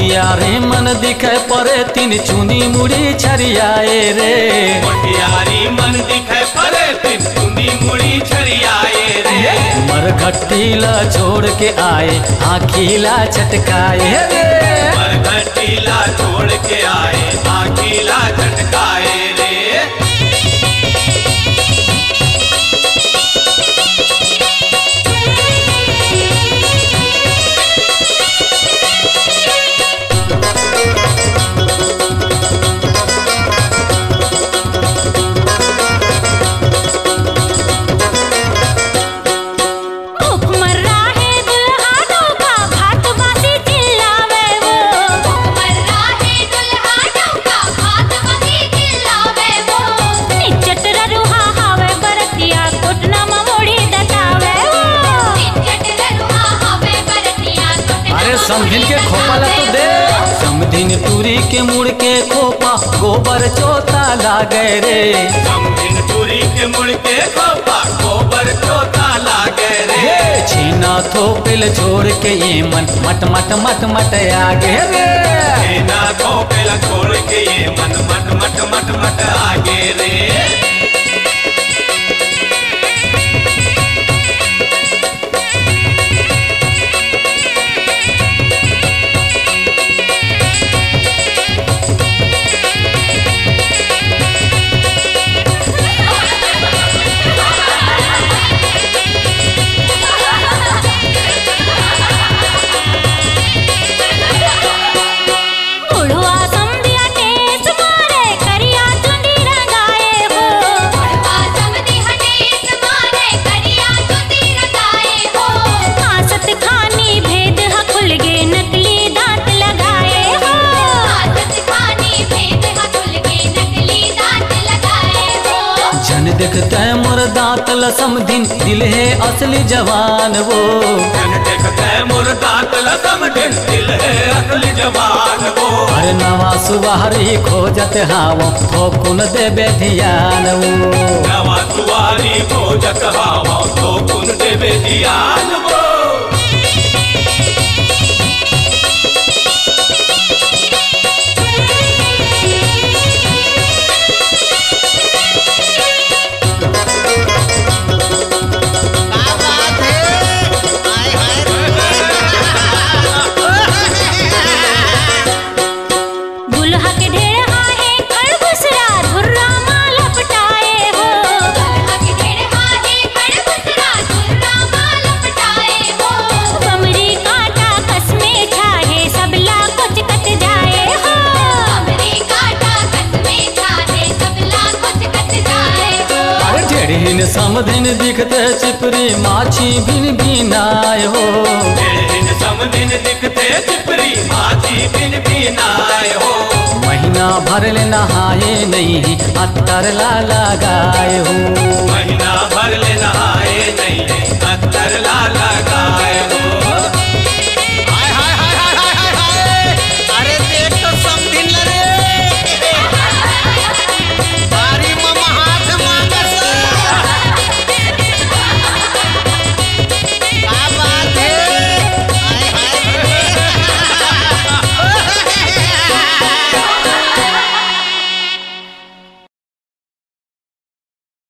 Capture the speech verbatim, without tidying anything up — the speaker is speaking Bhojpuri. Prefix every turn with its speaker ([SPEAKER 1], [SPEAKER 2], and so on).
[SPEAKER 1] मोटियारे मन दिखे परे तीन चुनी मुड़ी छरियाए रे।
[SPEAKER 2] मोटियारी मन दिखे परे तीन चुनी मुड़ी छरियाए रे।
[SPEAKER 1] मरघट्टीला छोड़ के आए आखीला छटकाए रे।
[SPEAKER 2] मरघट्टीला छोड़ के आए आखीला छटकाए रे।
[SPEAKER 1] समधिन के खोपा ला तो दे। समधिन तुरी के मुड़ के खोपा गोबर चोता लागे रे।
[SPEAKER 2] समधिन तुरी के मुड़ के खोपा गोबर चोता लागे रे।
[SPEAKER 1] छीना थोपिल छोड़ के ये मन मट मट मट मट आगे रे।
[SPEAKER 2] छीना थोपिल छोड़ के ये मन मट मट मट मट आगे रे।
[SPEAKER 1] देखते मोर दांत समधिन दिल है असली जवान वो।
[SPEAKER 2] जन देखते मोर दांत समधिन दिल है असली जवान वो।
[SPEAKER 1] अरे नवा सुवारी खोजत हावो थोकुन देबे ध्यान वो।
[SPEAKER 2] नवा सुवारी खोजत हावो थोकुन देबे ध्यान वो।
[SPEAKER 1] समधिन दिखते चिपरी माछी बिन बिनाए हो।
[SPEAKER 2] समधिन दिखते चिपरी माछी बिन बिनाए हो।
[SPEAKER 1] महीना भर ले नहाए नहीं अत्तर ला लगाए हो।
[SPEAKER 2] महीना भर ले नहाए नहीं अत्तर ला लगाए